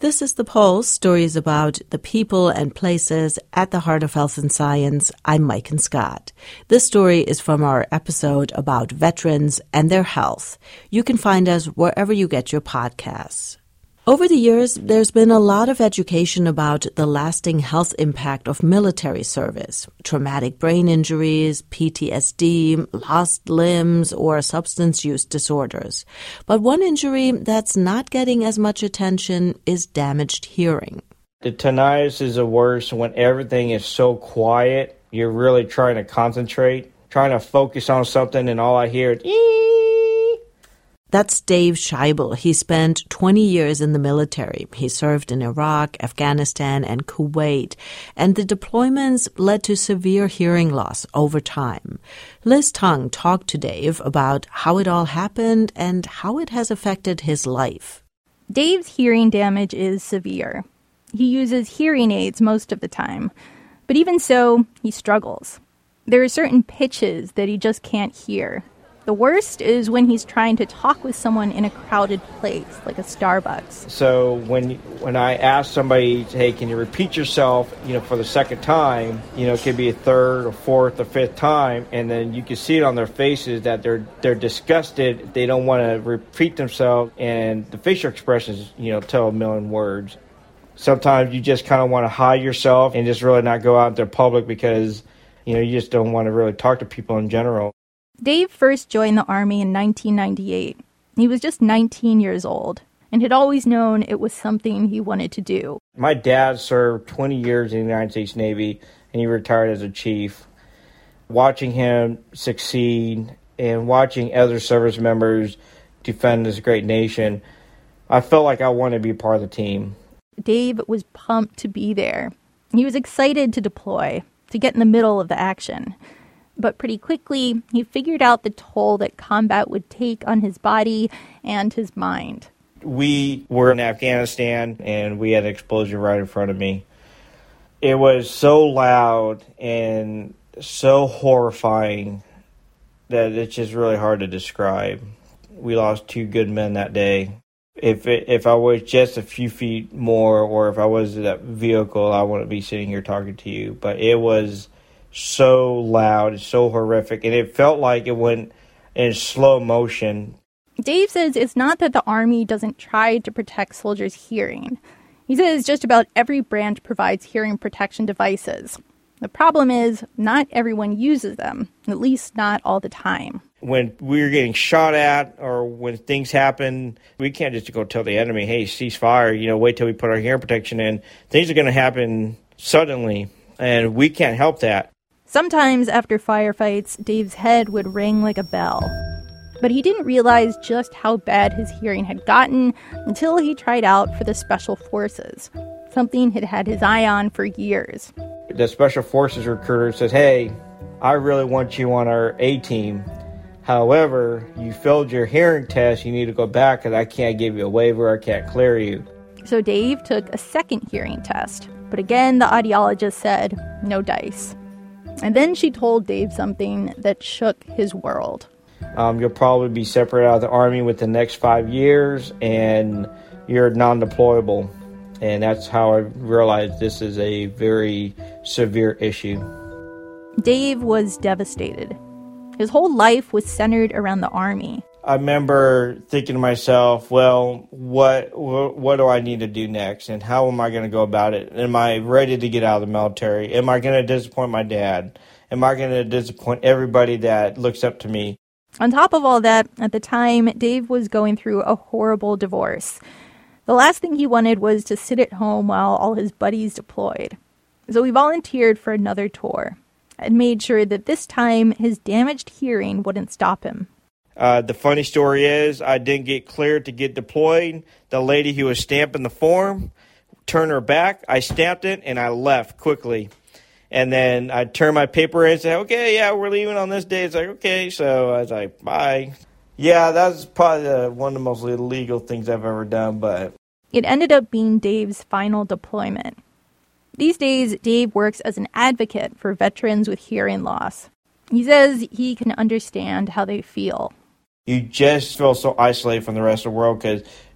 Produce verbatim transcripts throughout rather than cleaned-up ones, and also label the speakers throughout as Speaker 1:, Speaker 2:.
Speaker 1: This is The Pulse, stories about the people and places at the heart of health and science. I'm Maiken Scott. This story is from our episode about veterans and their health. You can find us wherever you get your podcasts. Over the years, there's been a lot of education about the lasting health impact of military service, traumatic brain injuries, P T S D, lost limbs, or substance use disorders. But one injury that's not getting as much attention is damaged hearing.
Speaker 2: The tinnitus is the worst when everything is so quiet. You're really trying to concentrate, trying to focus on something, and all I hear is ee.
Speaker 1: That's Dave Scheibel. He spent twenty years in the military. He served in Iraq, Afghanistan, and Kuwait, and the deployments led to severe hearing loss over time. Liz Tung talked to Dave about how it all happened and how it has affected his life.
Speaker 3: Dave's hearing damage is severe. He uses hearing aids most of the time, but even so, he struggles. There are certain pitches that he just can't hear. The worst is when he's trying to talk with someone in a crowded place, like a Starbucks.
Speaker 2: So when when I ask somebody, hey, can you repeat yourself, you know, for the second time, you know, it could be a third or fourth or fifth time, and then you can see it on their faces that they're they're disgusted, they don't want to repeat themselves, and the facial expressions, you know, tell a million words. Sometimes you just kind of want to hide yourself and just really not go out into public because, you know, you just don't want to really talk to people in general.
Speaker 3: Dave first joined the Army in nineteen ninety-eight. He was just nineteen years old and had always known it was something he wanted to do.
Speaker 2: My dad served twenty years in the United States Navy, and he retired as a chief. Watching him succeed and watching other service members defend this great nation, I felt like I wanted to be part of the team.
Speaker 3: Dave was pumped to be there. He was excited to deploy, to get in the middle of the action. But pretty quickly, he figured out the toll that combat would take on his body and his mind.
Speaker 2: We were in Afghanistan, and we had an explosion right in front of me. It was so loud and so horrifying that it's just really hard to describe. We lost two good men that day. If it, if I was just a few feet more, or if I was that vehicle, I wouldn't be sitting here talking to you. But it was so loud, so horrific, and it felt like it went in slow motion.
Speaker 3: Dave says it's not that the Army doesn't try to protect soldiers' hearing. He says just about every branch provides hearing protection devices. The problem is not everyone uses them, at least not all the time.
Speaker 2: When we're getting shot at or when things happen, we can't just go tell the enemy, hey, cease fire, you know, wait till we put our hearing protection in. Things are going to happen suddenly, and we can't help that.
Speaker 3: Sometimes after firefights, Dave's head would ring like a bell. But he didn't realize just how bad his hearing had gotten until he tried out for the Special Forces, something he'd had his eye on for years.
Speaker 2: The Special Forces recruiter says, hey, I really want you on our A-team. However, you failed your hearing test. You need to go back because I can't give you a waiver. I can't clear you.
Speaker 3: So Dave took a second hearing test. But again, the audiologist said, no dice. And then she told Dave something that shook his world.
Speaker 2: Um, you'll probably be separated out of the Army within the next five years, and you're non-deployable. And that's how I realized this is a very severe issue.
Speaker 3: Dave was devastated. His whole life was centered around the Army.
Speaker 2: I remember thinking to myself, well, what, what what do I need to do next, and how am I going to go about it? Am I ready to get out of the military? Am I going to disappoint my dad? Am I going to disappoint everybody that looks up to me?
Speaker 3: On top of all that, at the time, Dave was going through a horrible divorce. The last thing he wanted was to sit at home while all his buddies deployed. So he volunteered for another tour and made sure that this time his damaged hearing wouldn't stop him.
Speaker 2: Uh, the funny story is I didn't get cleared to get deployed. The lady who was stamping the form turned her back. I stamped it, and I left quickly. And then I turned my paper in and said, okay, yeah, we're leaving on this day. It's like, okay. So I was like, bye. Yeah, that's probably the, one of the most illegal things I've ever done. But
Speaker 3: it ended up being Dave's final deployment. These days, Dave works as an advocate for veterans with hearing loss. He says he can understand how they feel.
Speaker 2: You just feel so isolated from the rest of the world because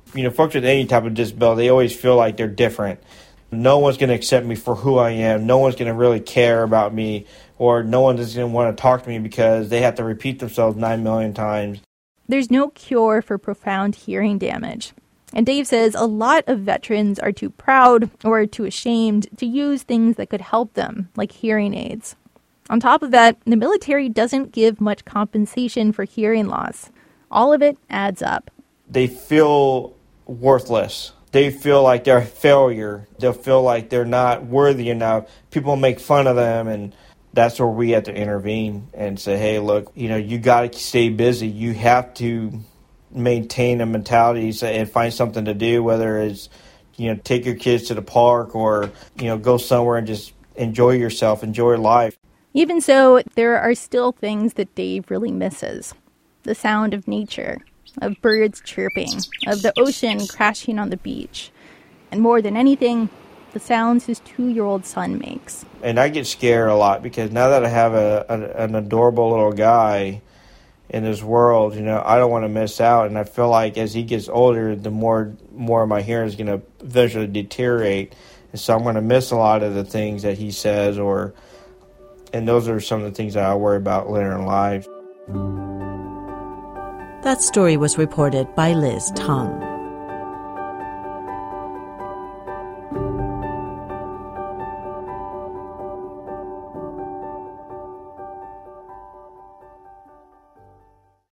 Speaker 2: You know, folks with any type of disability, they always feel like they're different. No one's going to accept me for who I am. No one's going to really care about me, or no one is going to want to talk to me because they have to repeat themselves nine million times.
Speaker 3: There's no cure for profound hearing damage. And Dave says a lot of veterans are too proud or too ashamed to use things that could help them, like hearing aids. On top of that, the military doesn't give much compensation for hearing loss. All of it adds up.
Speaker 2: They feel worthless. They feel like they're a failure. They'll feel like they're not worthy enough. People make fun of them, and that's where we have to intervene and say, hey, look, you know, you got to stay busy. You have to maintain a mentality and find something to do, whether it's, you know, take your kids to the park or, you know, go somewhere and just enjoy yourself, enjoy life.
Speaker 3: Even so, there are still things that Dave really misses. The sound of nature, of birds chirping, of the ocean crashing on the beach, and more than anything, the sounds his two-year-old son makes.
Speaker 2: And I get scared a lot because now that I have a, a an adorable little guy in this world, you know, I don't want to miss out. And I feel like as he gets older, the more more of my hearing is going to eventually deteriorate. And so I'm going to miss a lot of the things that he says, or, and those are some of the things that I worry about later in life.
Speaker 1: That story was reported by Liz Tung.